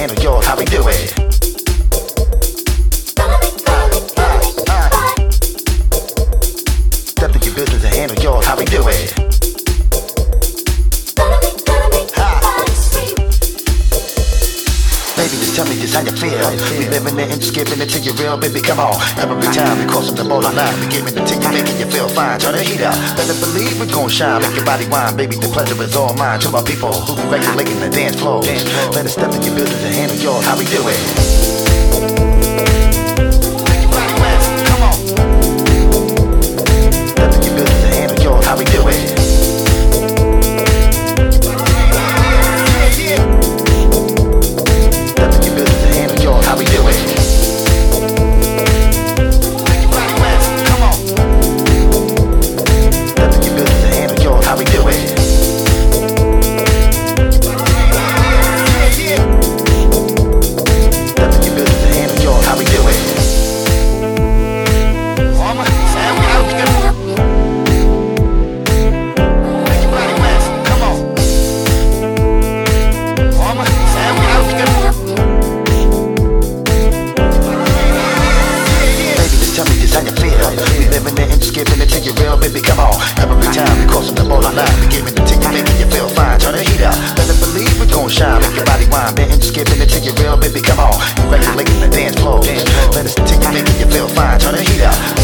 handle yours, how we do it? Step to your business and handle yours, how we do it? Baby, just tell me just how you feel. We living it and just giving it to you real, baby, come on. Every time we crossing the borderline, we giving it to you, making you feel fine. Turn the heat up, better believe we're gon' shine. Make your body wine, baby, the pleasure is all mine. To my people who regulating the dance floor, better step in your business and handle yours, how we do it? Come on. Step in your business and handle yours, how we do it? How we do it? Come on. Step to your business and handle yours. How we do it? Step to your business and handle yours. How we do it? Come on. Tell me just how you feel. We living it and just giving it to you real, baby, come on. Every time we crossing the borderline, we giving it to you, making you feel fine. Turn the heat up, better believe we're gon' shine. Make your body wine, man, and just giving it to you real, baby, come on. You regulating the dance floor, better to you, making you feel fine. Turn the heat up.